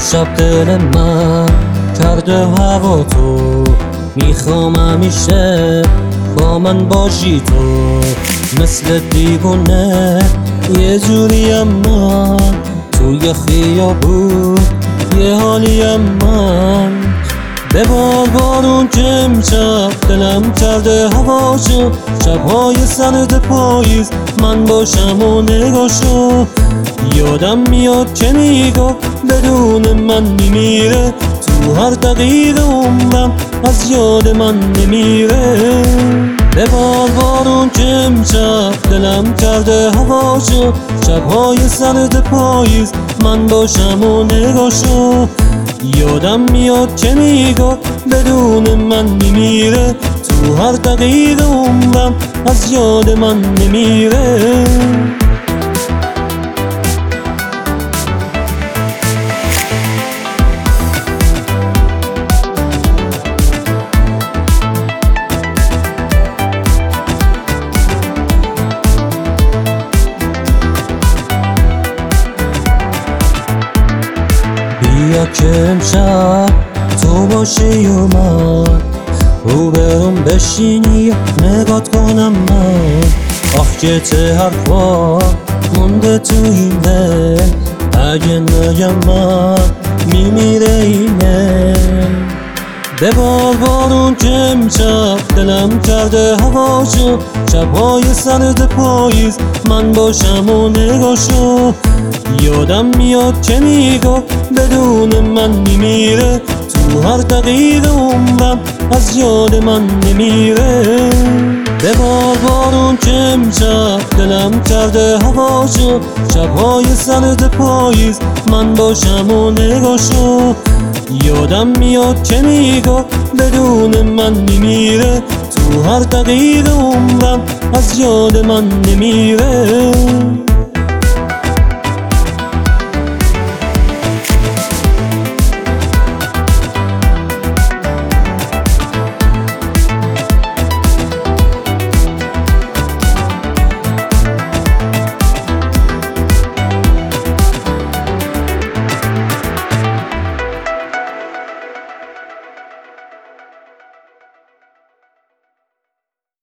شب دل من کرده هوا تو، میخوام همیشه با من باشی تو. مثل دیوونه یه جوریم من، توی خیابون یه حالیم من. به بارون که امشب دلم کرده هواشو، شبهای سرد پاییز من باشم و نگاشو. یادم میاد که میگفت بدون من میمیره، تو هر دقیقه عمرم از یاد من نمیره. به بارون که امشب دلم کرده هواشو، شبهای سرد پاییز من باشم و نگاشو. یادم میاد که میگفت بدون من میمیره، تو هر دقیقه عمرم از یاد من نمیره. بیا که امشب تو باشی و من روبرم بشینی نگات کنم من. آخ که چه حرفا مونده تو این دل، اگه نگم من میمیره اینه. به بارون که امشب دلم کرده هواشو، شبهای سرد پاییز من باشم و نگاشو. یادم میاد که میگفت بدون من میمیره، تو هر دقیقه عمرم از یاد من نمیره. به بارون که امشب دلم کرده هواشو، شبهای سرد پاییز من باشم و نگاشو. یادم میاد که میگفت بدون من میمیره، تو هر دقیقه عمرم از یاد من نمیره.